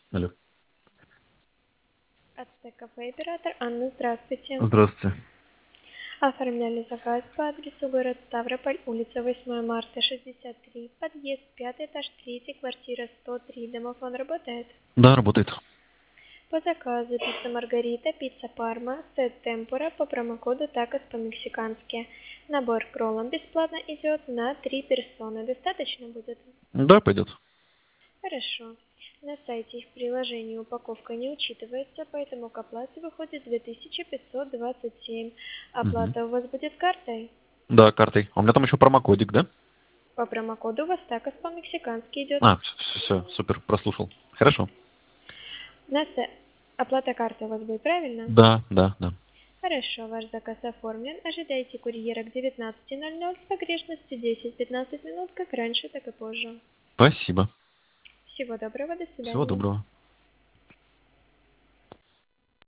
Алло. Ацтек-кафе, оператор Анна, здравствуйте. Здравствуйте. Оформляли заказ по адресу город Ставрополь, улица 8 марта, 63, подъезд, 5 этаж, 3, квартира 103. Домофон работает? Да, работает. По заказу пицца Маргарита, пицца Парма, сет темпура по промокоду такос по-мексикански. Набор к роллам бесплатно идет на 3 персоны. Достаточно будет? Да, пойдет. Хорошо. На сайте и в приложении упаковка не учитывается, поэтому к оплате выходит 2527. Мгм. Оплата у вас будет картой? Да, картой. А у меня там еще промокодик, да? По промокоду у вас такос по-мексикански идет. Все, супер, прослушал. Хорошо. Оплата карты у вас будет, правильно? Да, да, да. Хорошо, ваш заказ оформлен. Ожидайте курьера к 19:00 с погрешностью 10-15 минут, как раньше, так и позже. Спасибо. Всего доброго, до Всего свидания. доброго.